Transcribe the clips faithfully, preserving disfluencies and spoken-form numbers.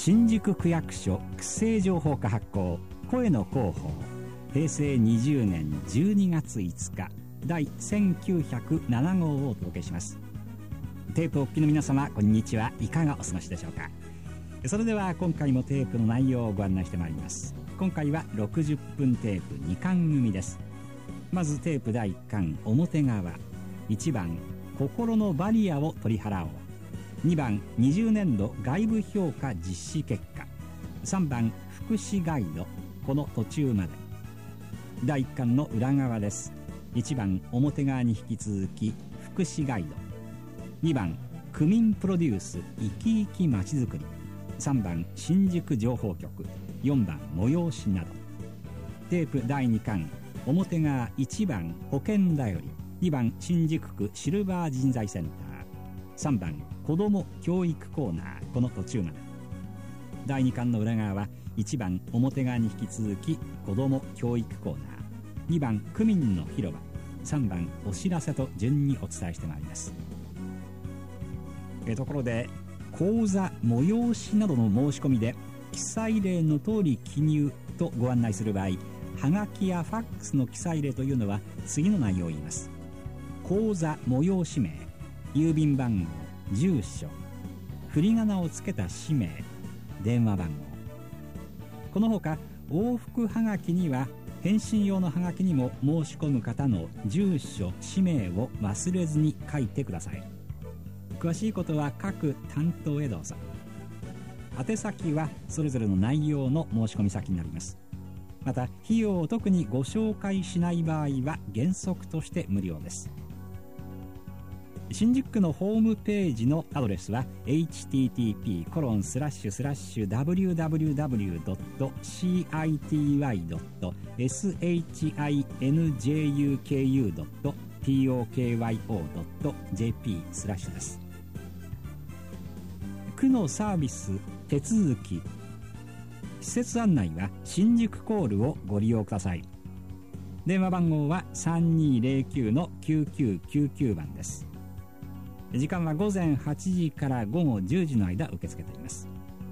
新宿区役所区政情報課発行声の広報平成にじゅうねんじゅうにがついつか第せんきゅうひゃくなな号をお届けします。テープお聞きの皆様、こんにちは。いかがお過ごしでしょうか。それでは今回もテープの内容をご案内してまいります。今回はろくじゅっぷんテープにかん組です。まずテープだいいっかん表側、いちばん心のバリアを取り払おう、にばんにじゅうねんど外部評価実施結果、さんばん福祉ガイドこの途中まで。だいいっかんの裏側です。いちばん表側に引き続き福祉ガイド、にばん区民プロデュース生き生きまちづくり、さんばん新宿情報局、よんばん催しなど。テープだいにかん表側、いちばん保険だより、にばん新宿区シルバー人材センター、さんばん子ども教育コーナーこの途中まで。だいにかんの裏側はいちばん表側に引き続き子ども教育コーナー、にばん区民の広場、さんばんお知らせと順にお伝えしてまいります。えところで講座催しなどの申し込みで記載例の通り記入とご案内する場合、はがきやファックスの記載例というのは次の内容を言います。講座催し名、郵便番号、住所、振り仮名をつけた氏名、電話番号。このほか往復はがきには返信用のはがきにも申し込む方の住所氏名を忘れずに書いてください。詳しいことは各担当へどうぞ。宛先はそれぞれの内容の申し込み先になります。また費用を特にご紹介しない場合は原則として無料です。新宿区のホームページのアドレスは エイチティーティーピーコロンスラッシュスラッシュダブリューダブリューダブリュードットシーアイティーワイドットエスエイチアイエヌジェーユーケーユードットティーオーケーワイオードットジェーピースラッシュです。区のサービス手続き施設案内は新宿コールをご利用ください。電話番号はさんにーぜろきゅうのきゅうきゅうきゅうきゅう番です。時間はごぜんはちじからごごじゅうじの間受け付けています。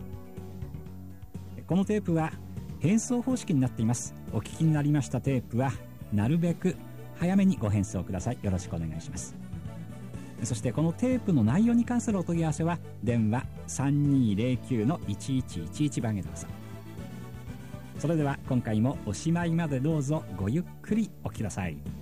このテープは返送方式になっています。お聞きになりましたテープはなるべく早めにご返送ください。よろしくお願いします。そしてこのテープの内容に関するお問い合わせは電話さんにーぜろきゅうのいちいちいちいち番へどうぞ。それでは今回もおしまいまでどうぞごゆっくりお聞きください。